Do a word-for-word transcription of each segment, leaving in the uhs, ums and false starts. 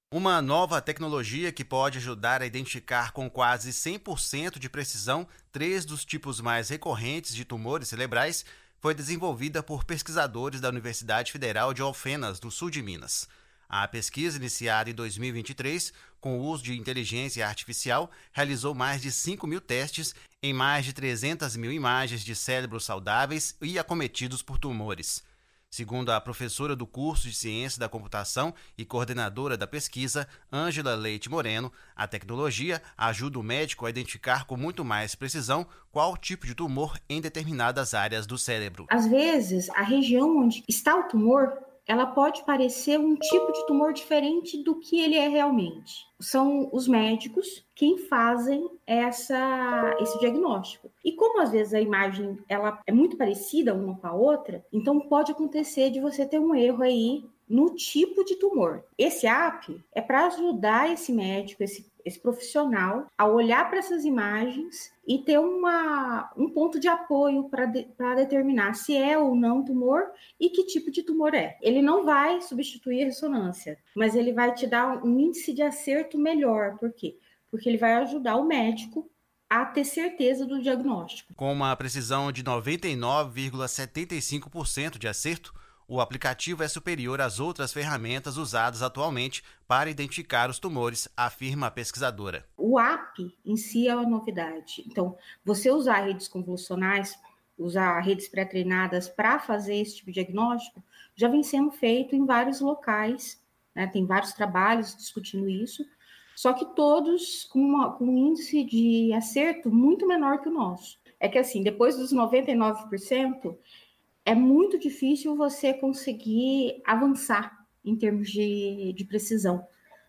Uma nova tecnologia que pode ajudar a identificar com quase cem por cento de precisão três dos tipos mais recorrentes de tumores cerebrais foi desenvolvida por pesquisadores da Universidade Federal de Alfenas, no sul de Minas. A pesquisa, iniciada em dois mil e vinte e três, com o uso de inteligência artificial, realizou mais de cinco mil testes em mais de trezentas mil imagens de cérebros saudáveis e acometidos por tumores. Segundo a professora do curso de Ciência da Computação e coordenadora da pesquisa, Ângela Leite Moreno, a tecnologia ajuda o médico a identificar com muito mais precisão qual tipo de tumor em determinadas áreas do cérebro. Às vezes, a região onde está o tumor, ela pode parecer um tipo de tumor diferente do que ele é realmente. São os médicos quem fazem essa, esse diagnóstico. E como às vezes a imagem ela é muito parecida uma com a outra, então pode acontecer de você ter um erro aí no tipo de tumor. Esse app é para ajudar esse médico, esse, esse profissional, a olhar para essas imagens e ter uma, um ponto de apoio para de, para determinar se é ou não tumor e que tipo de tumor é. Ele não vai substituir a ressonância, mas ele vai te dar um índice de acerto melhor. Por quê? Porque ele vai ajudar o médico a ter certeza do diagnóstico. Com uma precisão de noventa e nove vírgula setenta e cinco por cento de acerto, o aplicativo é superior às outras ferramentas usadas atualmente para identificar os tumores, afirma a pesquisadora. O app em si é uma novidade. Então, você usar redes convolucionais, usar redes pré-treinadas para fazer esse tipo de diagnóstico, já vem sendo feito em vários locais, né? Tem vários trabalhos discutindo isso, só que todos com, uma, com um índice de acerto muito menor que o nosso. É que assim, depois dos noventa e nove por cento, é muito difícil você conseguir avançar em termos de, de precisão.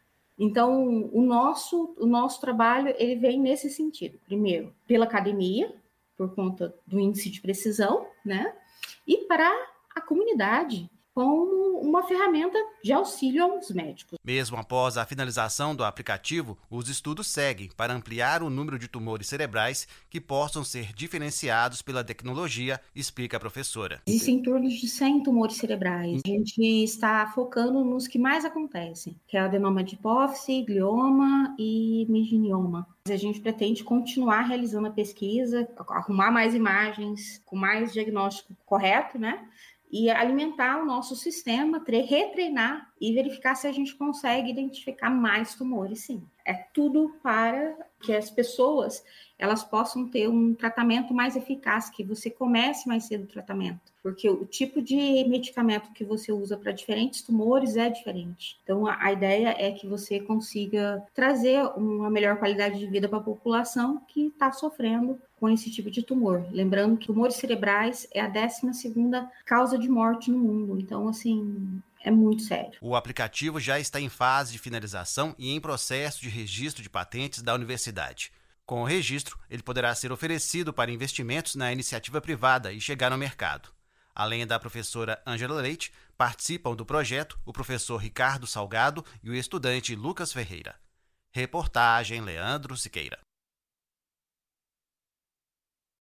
Então, o nosso, o nosso trabalho, ele vem nesse sentido. Primeiro, pela academia, por conta do índice de precisão, né? E para a comunidade, como uma ferramenta de auxílio aos médicos. Mesmo após a finalização do aplicativo, os estudos seguem para ampliar o número de tumores cerebrais que possam ser diferenciados pela tecnologia, explica a professora. Existem em torno de cem tumores cerebrais. A gente está focando nos que mais acontecem, que é o adenoma de hipófise, glioma e meningioma. A gente pretende continuar realizando a pesquisa, arrumar mais imagens, com mais diagnóstico correto, né? E alimentar o nosso sistema, retreinar e verificar se a gente consegue identificar mais tumores, sim. É tudo para que as pessoas elas possam ter um tratamento mais eficaz, que você comece mais cedo o tratamento, porque o tipo de medicamento que você usa para diferentes tumores é diferente. Então, a, a ideia é que você consiga trazer uma melhor qualidade de vida para a população que está sofrendo com esse tipo de tumor. Lembrando que tumores cerebrais é a décima segunda causa de morte no mundo. Então, assim, é muito sério. O aplicativo já está em fase de finalização e em processo de registro de patentes da universidade. Com o registro, ele poderá ser oferecido para investimentos na iniciativa privada e chegar no mercado. Além da professora Ângela Leite, participam do projeto o professor Ricardo Salgado e o estudante Lucas Ferreira. Reportagem Leandro Siqueira.